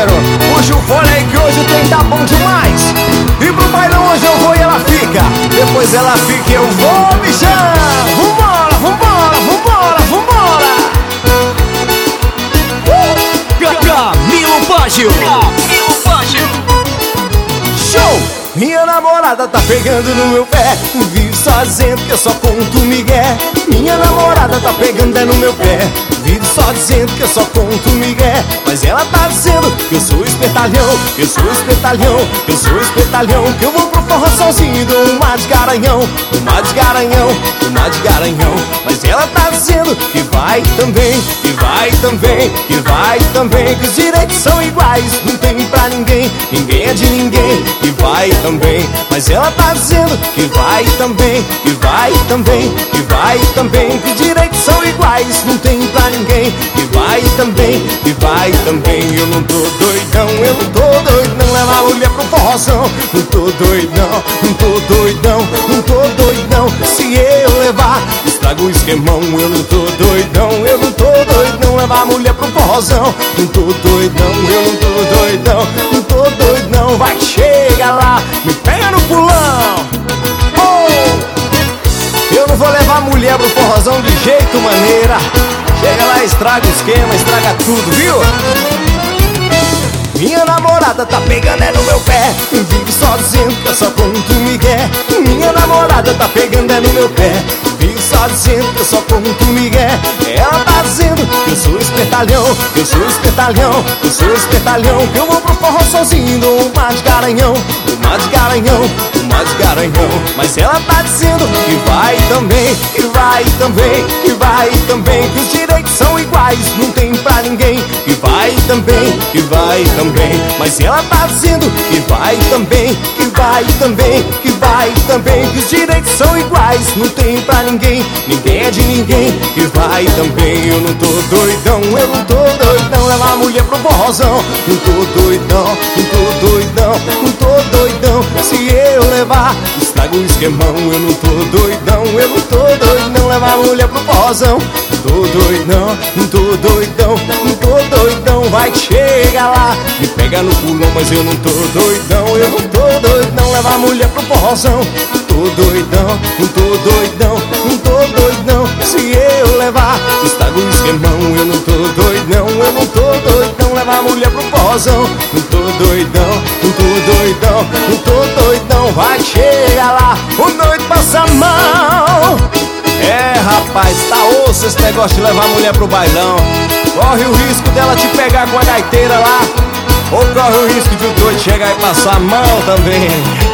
parceiro. Puxa o fone aí que hoje o trem tá bom demais. E pro bailão hoje eu vou e ela fica. Depois ela fica e eu vou, bichão. Vambora, vambora, vambora, vambora. Camilo Baggio. Show! Minha namorada tá pegando no meu pé. Vive só dizendo que eu só conto migué. Minha namorada tá pegando no meu pé. Vive só dizendo que eu só conto migué. Mas ela tá dizendo que eu sou espertalhão, que eu sou espertalhão, que eu sou espertalhão. Que eu vou pro forró sozinho, dou uma de garanhão, uma de garanhão, uma de garanhão. Mas ela tá dizendo que vai também, que vai também, que vai também. Que os direitos são iguais, não tem pra ninguém, ninguém é de ninguém. Que vai também, mas ela tá dizendo que vai também, que vai também, que vai também. Que os direitos são iguais, não tem pra ninguém. Que vai também, que vai também. Eu não tô doidão, eu não tô doidão. Leva a mulher pro forrozão. Não tô doidão, não tô doidão, não tô doidão. Se eu levar, estrago o esquemão. Eu não tô doidão, eu não tô doidão. Leva a mulher pro forrozão. Não tô doidão, eu não tô doidão, não tô doidão. Vai, chega lá, me pega no pulão. Oh! Eu não vou levar a mulher pro forrozão de jeito maneira. Chega lá, estraga o esquema, estraga tudo, viu? Minha namorada tá pegando no meu pé. Vive só dizendo que eu só conto migué. Minha namorada tá pegando no meu pé. Vive só dizendo que eu só conto migué. Ela tá dizendo que eu sou espertalhão, que eu sou espertalhão, que eu sou espertalhão. Que eu vou pro forró sozinho, dou uma de garanhão, uma de garanhão, uma de garanhão. Mas ela tá dizendo que vai também, que vai também, que vai também. Que os direitos são iguais, não tem pra ninguém. Que vai também, que vai também. Mas ela tá dizendo que vai também, que vai também, que vai também. Que os direitos são iguais, não tem pra ninguém, ninguém é de ninguém. Que vai também. Eu não tô doidão, eu não tô doidão. Leva a mulher pro forrozão. Não tô doidão, não tô doidão, não tô doidão. Se eu levar, estrago o esquemão. Eu não tô doidão, eu não tô doidão. Leva a mulher pro forrozão. Não tô doidão, não tô doidão, não tô doidão. Vai, chega lá, me pega no pulão. Mas eu não tô doidão, eu não tô doidão. Leva a mulher pro forrozão. Não tô doidão, não tô doidão, não tô doidão. Se eu levar, estrago o esquemão. Eu não tô doidão, eu não tô doidão. Leva a mulher pro forrozão. Não tô doidão, não tô doidão, não tô doidão. Vai, chega lá, o noite passa mal. É, rapaz, tá osso esse negócio de levar a mulher pro bailão. Corre o risco dela te pegar com a gaiteira lá, ou corre o risco de o doido chegar e passar a mão também.